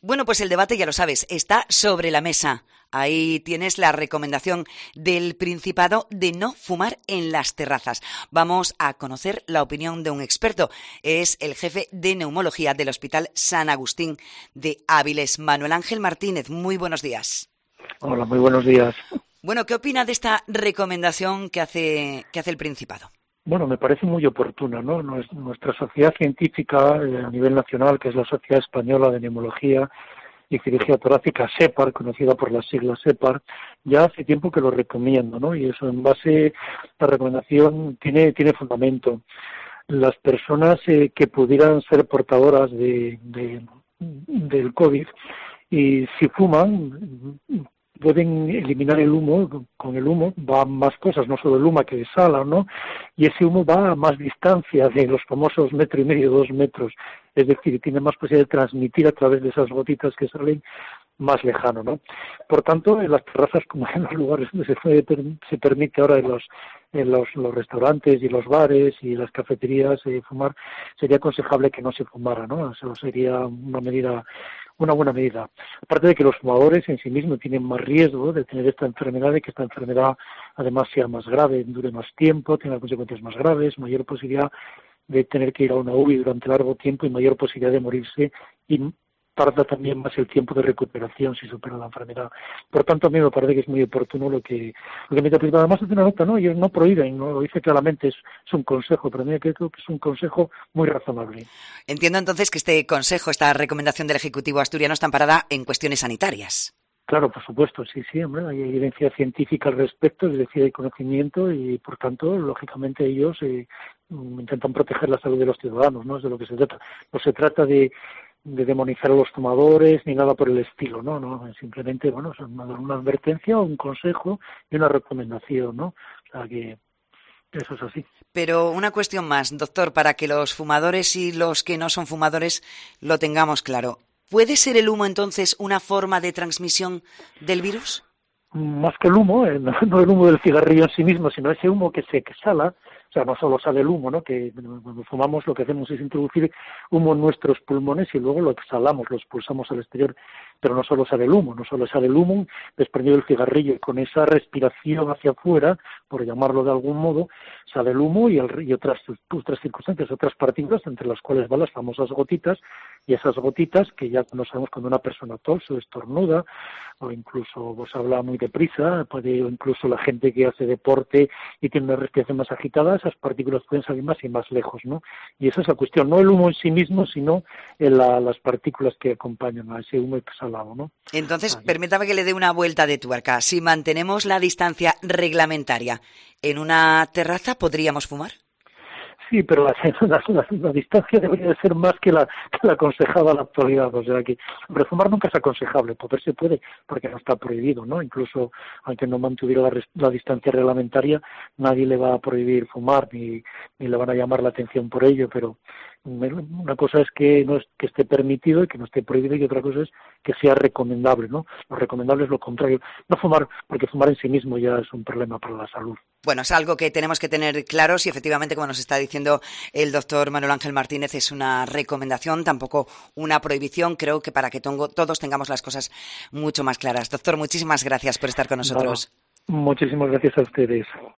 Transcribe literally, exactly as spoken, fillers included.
Bueno, pues el debate, ya lo sabes, está sobre la mesa. Ahí tienes la recomendación del Principado de no fumar en las terrazas. Vamos a conocer la opinión de un experto. Es el jefe de neumología del Hospital San Agustín de Áviles, Manuel Ángel Martínez. Muy buenos días. Hola, muy buenos días. Bueno, ¿qué opina de esta recomendación que hace, que hace el Principado? Bueno, me parece muy oportuna, ¿no? Nuestra sociedad científica a nivel nacional, que es la Sociedad Española de Neumología y Cirugía Torácica, SEPAR, conocida por las siglas SEPAR, ya hace tiempo que lo recomiendo, ¿no? Y eso en base, la recomendación tiene, tiene fundamento. Las personas eh, que pudieran ser portadoras de, de, del COVID y si fuman, pueden eliminar el humo, con el humo van más cosas, no solo el humo que exhala, ¿no? Y ese humo va a más distancia de los famosos metro y medio, dos metros, es decir, tiene más posibilidad de transmitir a través de esas gotitas que salen más lejano, ¿no? Por tanto, en las terrazas, como en los lugares donde se, puede, se permite ahora en los en los, los restaurantes y los bares y las cafeterías eh, fumar, sería aconsejable que no se fumara, ¿no? Eso sería una medida una buena medida. Aparte de que los fumadores en sí mismos tienen más riesgo de tener esta enfermedad, de que esta enfermedad además sea más grave, dure más tiempo, tenga consecuencias más graves, mayor posibilidad de tener que ir a una U B I durante largo tiempo y mayor posibilidad de morirse y tarda también más el tiempo de recuperación si supera la enfermedad. Por tanto, a mí me parece que es muy oportuno lo que lo que me dice. Además, hace una nota, ¿no? Ellos no prohíben, no lo dice claramente, es, es un consejo, pero a mí creo que es un consejo muy razonable. Entiendo entonces que este consejo, esta recomendación del Ejecutivo asturiano está amparada en cuestiones sanitarias. Claro, por supuesto, sí, sí, hombre, hay evidencia científica al respecto, es decir, hay conocimiento y, por tanto, lógicamente ellos eh, intentan proteger la salud de los ciudadanos, ¿no? Es de lo que se trata. No se trata de de demonizar a los fumadores ni nada por el estilo, ¿no? No, simplemente, bueno, es una, una advertencia, un consejo y una recomendación, ¿no? O sea que eso es así. Pero una cuestión más, doctor, para que los fumadores y los que no son fumadores lo tengamos claro. ¿Puede ser el humo entonces una forma de transmisión del virus? Más que el humo, eh, no, no el humo del cigarrillo en sí mismo, sino ese humo que se exhala. O sea, no solo sale el humo, ¿no? Que cuando fumamos lo que hacemos es introducir humo en nuestros pulmones y luego lo exhalamos, lo expulsamos al exterior. Pero no solo sale el humo, no solo sale el humo desprendido del cigarrillo. Y con esa respiración hacia afuera, por llamarlo de algún modo, sale el humo y, el, y otras, otras circunstancias, otras partículas, entre las cuales van las famosas gotitas. Y esas gotitas, que ya no sabemos cuando una persona tose o estornuda, o incluso pues habla muy deprisa, puede, o incluso la gente que hace deporte y tiene una respiración más agitada, esas partículas pueden salir más y más lejos, ¿no? Y esa es la cuestión, no el humo en sí mismo, sino en la, las partículas que acompañan a ese humo exhalado, ¿no? Entonces, Aquí. permítame que le dé una vuelta de tuerca. Si mantenemos la distancia reglamentaria, ¿en una terraza podríamos fumar? Sí, pero la, la, la, la distancia debería de ser más que la, que la aconsejada en la actualidad. O sea que, hombre, fumar nunca es aconsejable, poder se puede, porque no está prohibido, ¿no? Incluso, aunque no mantuviera la, la distancia reglamentaria, nadie le va a prohibir fumar, ni, ni le van a llamar la atención por ello, pero una cosa es que no es, que esté permitido y que no esté prohibido, y otra cosa es que sea recomendable, ¿no? Lo recomendable es lo contrario. No fumar, porque fumar en sí mismo ya es un problema para la salud. Bueno, es algo que tenemos que tener claro si efectivamente, como nos está diciendo el doctor Manuel Ángel Martínez, es una recomendación, tampoco una prohibición. Creo que para que tongo, todos tengamos las cosas mucho más claras. Doctor, muchísimas gracias por estar con nosotros. Nada, muchísimas gracias a ustedes.